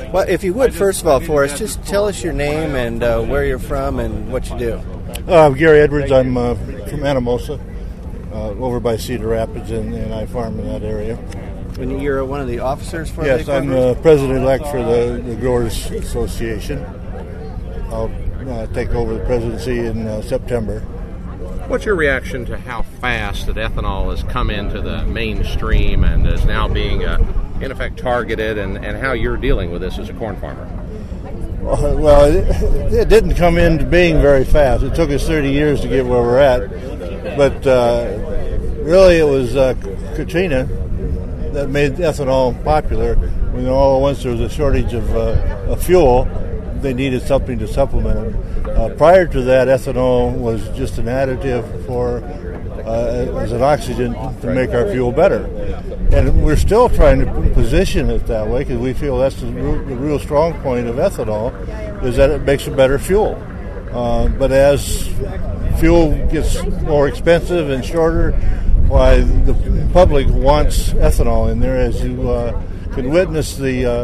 Well, if you would, first of all, for us, just tell us your name and where you're from and what you do. I'm Gary Edwards. I'm from Anamosa, over by Cedar Rapids, and I farm in that area. And you're one of the officers for Yes, I'm the president-elect for the Growers Association. I'll take over the presidency in September. What's your reaction to how fast that ethanol has come into the mainstream and is now being, in effect, targeted, and how you're dealing with this as a corn farmer? Well, it didn't come into being very fast. It took us 30 years to get where we're at. But really, it was Katrina that made ethanol popular. When all at once there was a shortage of fuel, they needed something to supplement it. Prior to that, ethanol was just an additive for as an oxygen to make our fuel better. And we're still trying to position it that way because we feel that's the real strong point of ethanol, is that it makes a better fuel. But as fuel gets more expensive and shorter, why the public wants ethanol in there. As you can witness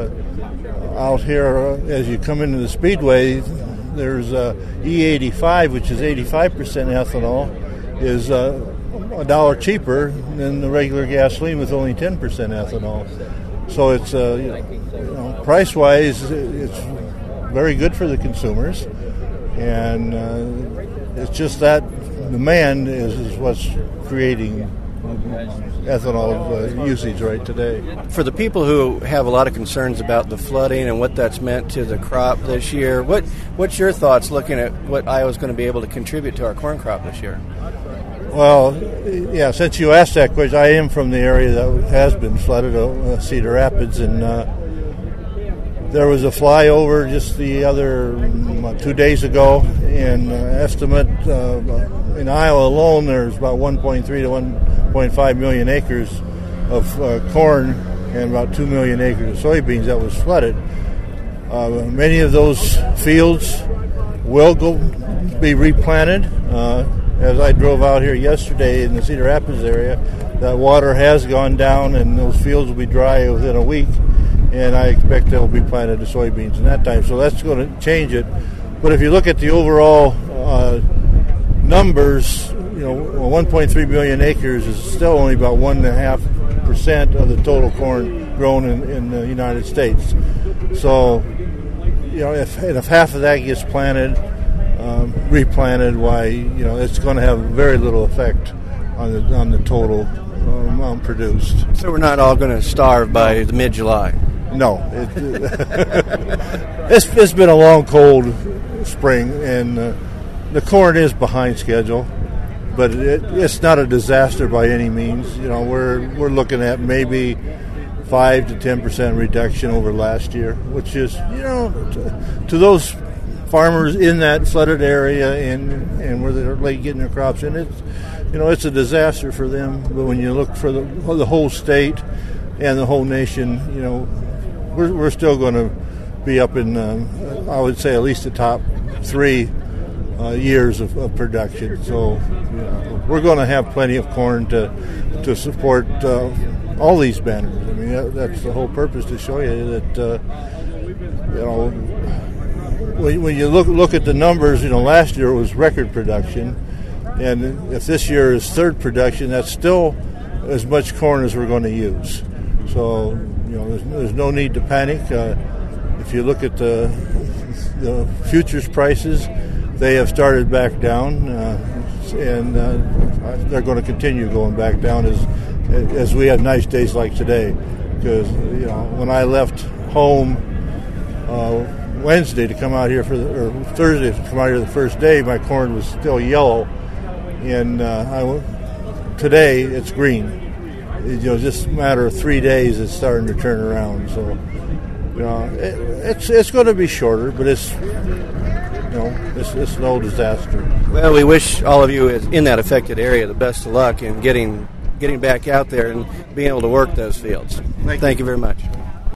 out here as you come into the Speedway, there's E85, which is 85% ethanol, is $1 cheaper than the regular gasoline with only 10% ethanol. So it's price-wise, it's very good for the consumers, and it's just that demand is what's creating ethanol usage right today. For the people who have a lot of concerns about the flooding and what that's meant to the crop this year, what's your thoughts looking at what Iowa's going to be able to contribute to our corn crop this year? Well, yeah, since you asked that question, I am from the area that has been flooded, Cedar Rapids, and there was a flyover just the other 2 days ago, and estimate in Iowa alone there's about 1.3 to 1.5 million acres of corn and about 2 million acres of soybeans that was flooded. Many of those fields will be replanted. As I drove out here yesterday in the Cedar Rapids area, that water has gone down and those fields will be dry within a week, and I expect they'll be planted to soybeans in that time. So that's going to change it. But if you look at the overall numbers, 1.3 million acres is still only about 1.5% of the total corn grown in the United States. So, if half of that gets planted, replanted, why, it's going to have very little effect on the total amount produced. So we're not all going to starve by the mid-July? No. It's been a long, cold spring, and the corn is behind schedule, but it's not a disaster by any means. We're looking at maybe 5 to 10% reduction over last year, which is, to those farmers in that flooded area and where they're late getting their crops in, it's a disaster for them. But when you look for the whole state and the whole nation, we're still going to be up in, I would say, at least the top 3 years of production. So we're going to have plenty of corn to support all these banners. I mean, that's the whole purpose, to show you that when you look at the numbers, last year was record production, and if this year is third production, that's still as much corn as we're going to use. So there's no need to panic. If you look at the futures prices, they have started back down, and they're going to continue going back down as we have nice days like today. Because when I left home Wednesday to come out here or Thursday to come out here the first day, my corn was still yellow, and today it's green. Just a matter of 3 days, it's starting to turn around. So it's going to be shorter, but it's no disaster. Well, we wish all of you in that affected area the best of luck in getting back out there and being able to work those fields. Thank you very much.